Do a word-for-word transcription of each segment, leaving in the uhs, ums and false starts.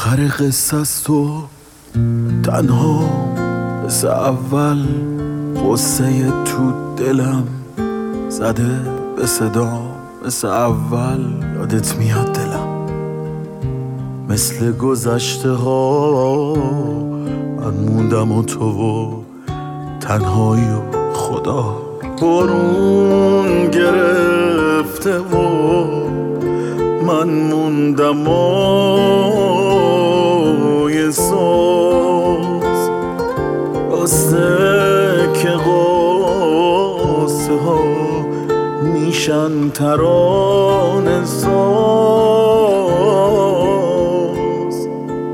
آخر قصه است و تنها مثل اول قصه تو دلم زده به صدا مثل اول یادت میاد دلم مثل گذشته ها من موندم و تو و تنهایی و خدا برون گرفته و من موندم و یه ساز راسته که قصه ها میشن ترانه ساز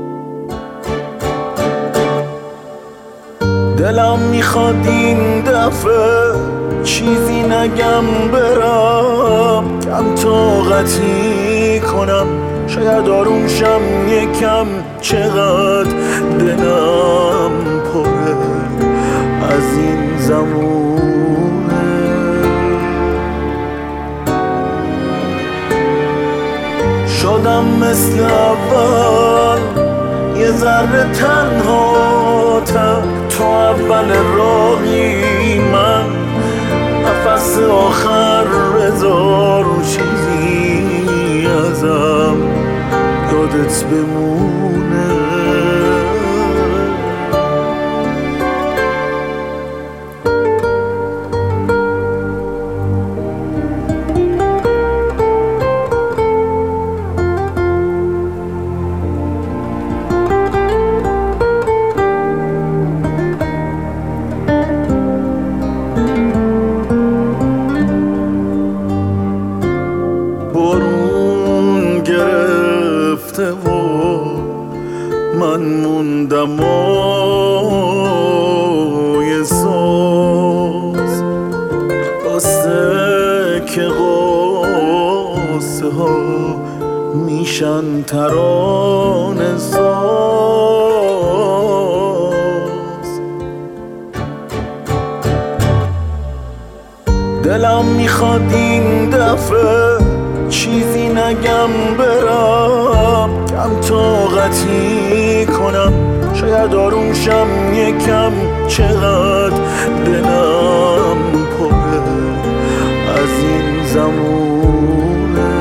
دلم میخواد این دفعه چیزی نگم برم کم طاقتی کنم شاید آروم شم یکم چقدر دلم پره از این زمونه شدم مثل اول یه ذره تنها تر تو اول راهی من نفس آخر بذار و چیزی ازم یادت بمونه برون گرفته و من موندم و یه ساز راسته که قصه ها میشن ترانه ساز دلم میخواد این دفعه چیزی نگم برم کم طاقتی کنم شاید آروم شم یکم چقدر دلم پره از این زمونه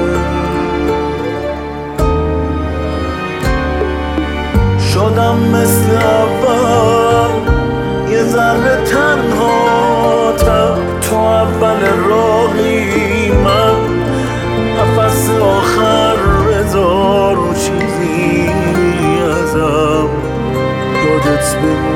شدم مثل اول یه ذره تنها تر تو اول راهی من نفس آخر بذار و چیزی ازم یادت بمونه